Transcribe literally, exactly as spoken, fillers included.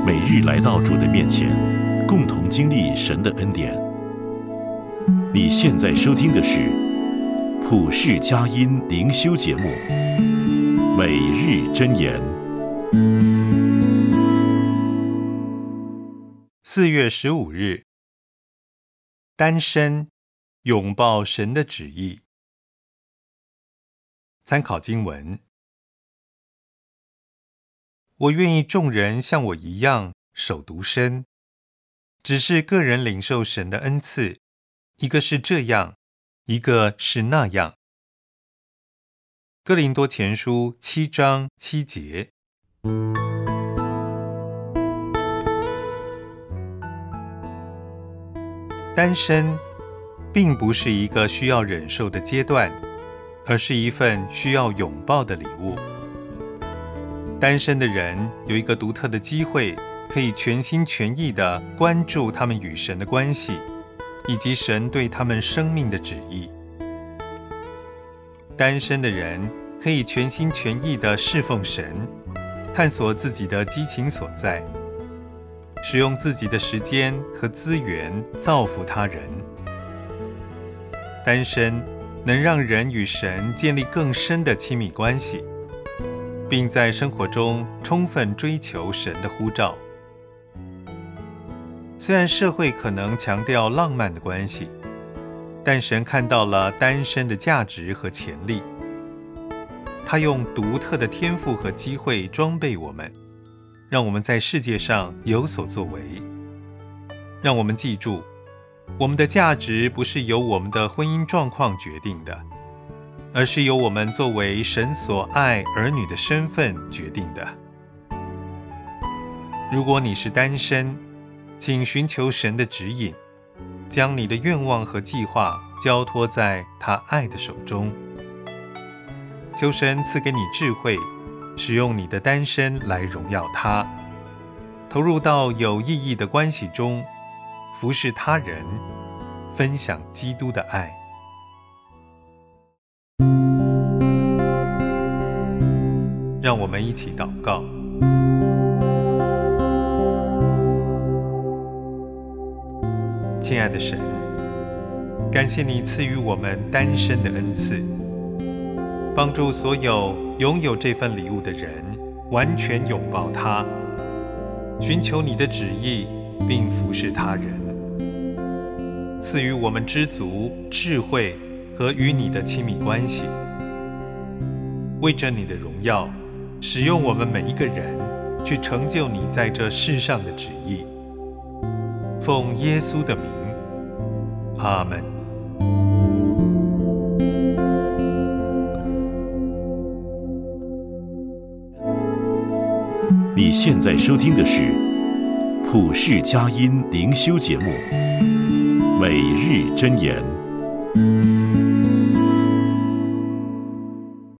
每日来到主的面前，共同经历神的恩典。你现在收听的是普世佳音灵修节目《每日箴言》。 四月十五日，单身拥抱神的旨意。参考经文：我愿意众人像我一样守独身，只是个人领受神的恩赐，一个是这样，一个是那样。哥林多前书七章七节。单身并不是一个需要忍受的阶段，而是一份需要拥抱的礼物。单身的人有一个独特的机会，可以全心全意地关注他们与神的关系，以及神对他们生命的旨意。单身的人可以全心全意地侍奉神，探索自己的激情所在，使用自己的时间和资源造福他人。单身能让人与神建立更深的亲密关系，并在生活中充分追求神的呼召。虽然社会可能强调浪漫的关系，但神看到了单身的价值和潜力。他用独特的天赋和机会装备我们，让我们在世界上有所作为。让我们记住，我们的价值不是由我们的婚姻状况决定的，而是由我们作为神所爱儿女的身份决定的。如果你是单身，请寻求神的指引，将你的愿望和计划交托在他爱的手中。求神赐给你智慧，使用你的单身来荣耀他，投入到有意义的关系中，服侍他人，分享基督的爱。让我们一起祷告。亲爱的神，感谢你赐予我们单身的恩赐，帮助所有拥有这份礼物的人完全拥抱它，寻求你的旨意，并服侍他人。赐予我们知足、智慧和与你的亲密关系，为着你的荣耀，使用我们每一个人去成就你在这世上的旨意。奉耶稣的名，阿们。 你现在收听的是普世佳音灵修节目《每日箴言》。